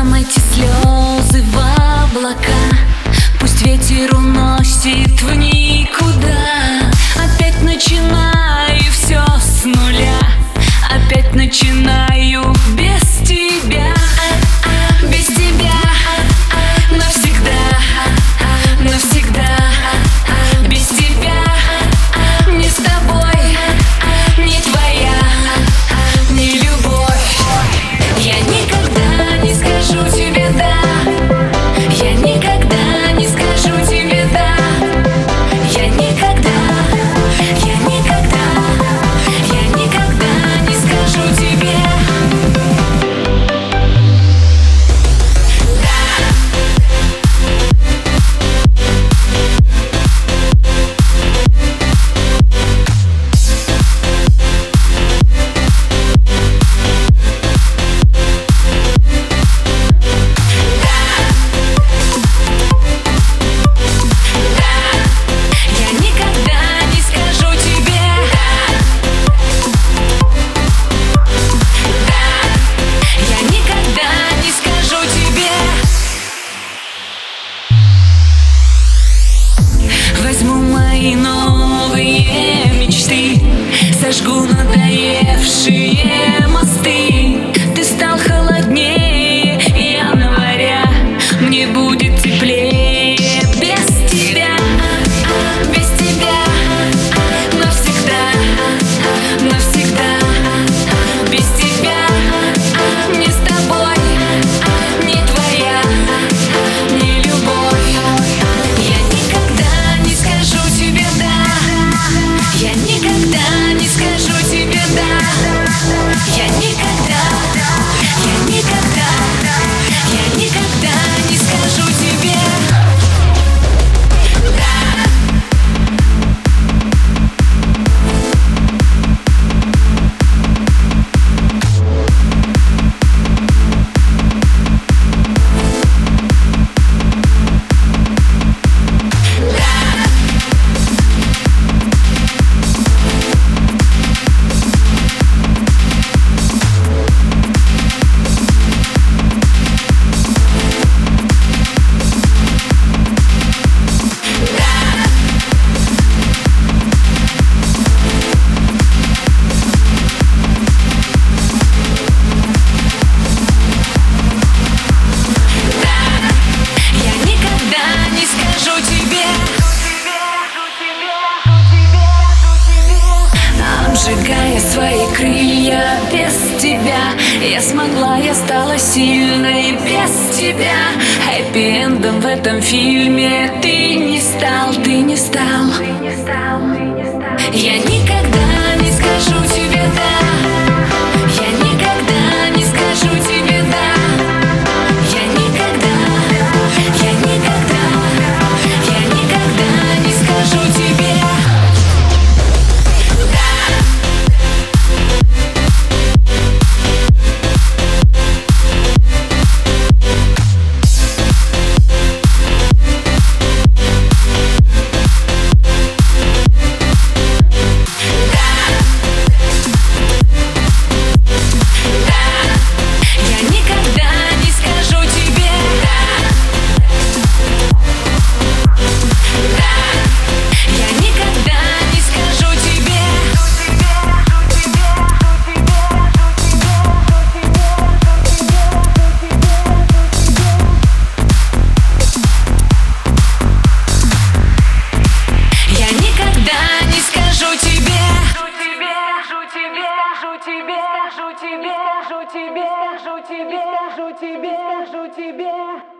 эти слезы в облака, пусть ветер уносит в никуда. Опять начинаю все с нуля, опять начинаю без тебя. Без тебя навсегда, навсегда. Без тебя не с тобой, не твоя, не любовь. Я никогда не скажу тебе да, я никогда не скажу тебе да. Я никогда, я никогда, я никогда не скажу тебе новые мечты, сожгу надоевшие мосты. Ты стал холоднее января, мне будет теплее без тебя. Без тебя навсегда, навсегда. Без тебя не с тобой, не твоя, не любовь. Я никогда не скажу тебе да, я никогда не скажу тебе да. Я никогда, я никогда, я никогда не скажу тебе обжигая свои крылья. Без тебя я смогла, я стала сильной. Без тебя хэппи-эндом в этом фильме ты не стал, ты не стал. Я никогда не скажу тебе да, я никогда не скажу тебе да. Я никогда, я никогда, я никогда не скажу тебе тебе.